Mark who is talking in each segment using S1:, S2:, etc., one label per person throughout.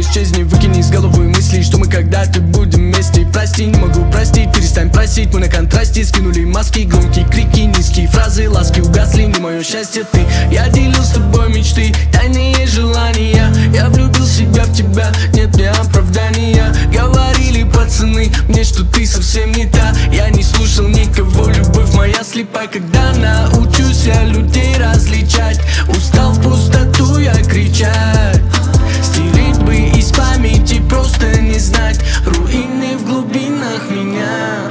S1: исчезни, выкини из головы мысли, что мы когда-то будем вместе. Прости, не могу простить, перестань просить. Мы на контрасте скинули маски, громкие крики, низкие фразы, ласки угасли. Не мое счастье ты, я делил с тобой мечты, тайные желания. Я влюбил себя в тебя, нет мне оправдания. Говорили пацаны мне, что ты совсем не та. Я не слушал никого, любовь моя слепая. Когда научусь я людей различать, устал в пустоту я кричать. Стереть бы из памяти, просто не знать руины в глубинах меня.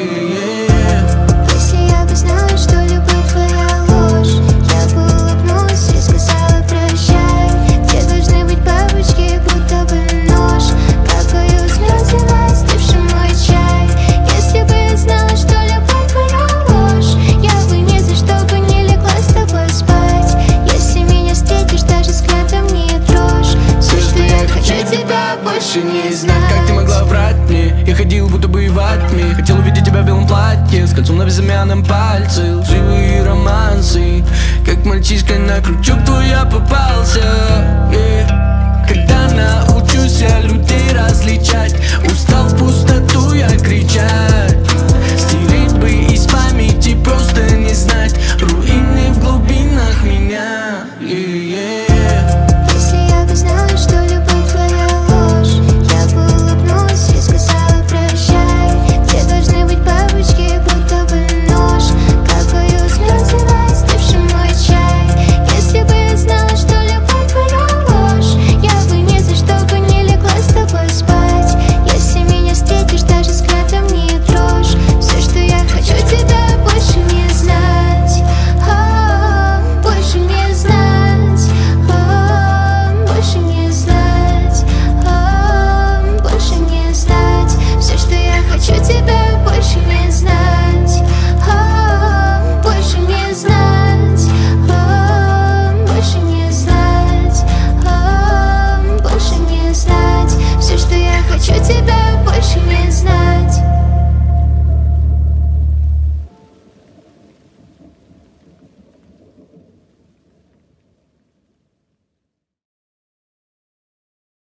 S2: Если я бы знала, что любовь твоя ложь, я бы улыбнулась и сказала прощай. Где должны быть бабочки, будто бы нож. Капают слезы на остывший мой чай. Если бы я знала, что любовь твоя ложь, я бы ни за что бы не легла с тобой спать. Если меня встретишь, даже взглядом не дрожь. Все, что я хочу, тебя больше не знать.
S1: Как ты могла врать мне? Я ходил будто бы в атме. Хотел увидеть тебя в белом платье, с кольцом на безымянном пальце. Лживые романсы, как мальчишка на крючок твой я попался. Когда научусь я людей различать, устал в пустоту я кричать. Стереть бы из памяти, просто